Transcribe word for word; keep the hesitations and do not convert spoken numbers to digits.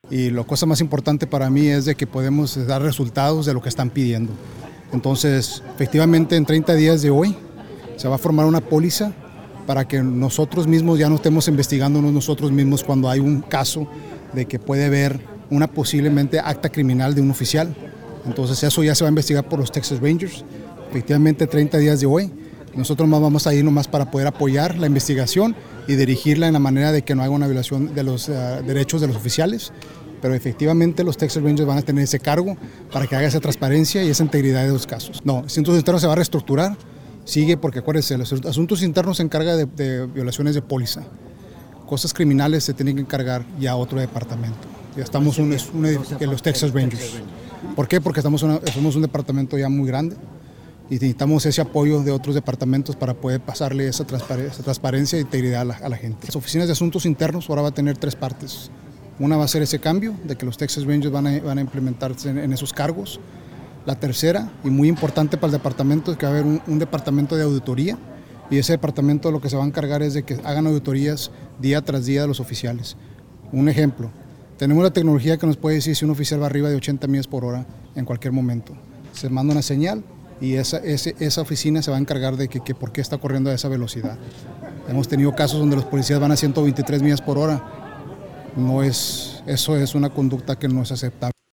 Y la cosa más importante para mí es de que podemos dar resultados de lo que están pidiendo. Entonces, efectivamente, en treinta días de hoy se va a formar una póliza para que nosotros mismos ya no estemos investigándonos nosotros mismos cuando hay un caso de que puede haber una posiblemente acta criminal de un oficial. Entonces eso ya se va a investigar por los Texas Rangers. Efectivamente, treinta días de hoy, nosotros más vamos a ir nomás para poder apoyar la investigación y dirigirla en la manera de que no haga una violación de los uh, derechos de los oficiales. Pero efectivamente los Texas Rangers van a tener ese cargo para que haga esa transparencia y esa integridad de los casos. No, el Asuntos Internos se va a reestructurar, sigue porque acuérdense, los Asuntos Internos se encarga de, de violaciones de póliza. Cosas criminales se tienen que encargar ya otro departamento. Ya estamos en los Texas Rangers. ¿Por qué? Porque estamos una, somos un departamento ya muy grande y necesitamos ese apoyo de otros departamentos para poder pasarle esa transparencia, esa transparencia e integridad a la, a la gente. Las oficinas de Asuntos Internos ahora va a tener tres partes. Una va a ser ese cambio de que los Texas Rangers van a, van a implementarse en, en esos cargos. La tercera, y muy importante para el departamento, es que va a haber un, un departamento de auditoría, y ese departamento lo que se va a encargar es de que hagan auditorías día tras día de los oficiales. Un ejemplo, tenemos la tecnología que nos puede decir si un oficial va arriba de ochenta millas por hora en cualquier momento. Se manda una señal y esa, ese, esa oficina se va a encargar de que, que por qué está corriendo a esa velocidad. Hemos tenido casos donde los policías van a ciento veintitrés millas por hora. No es, eso es una conducta que no es aceptable.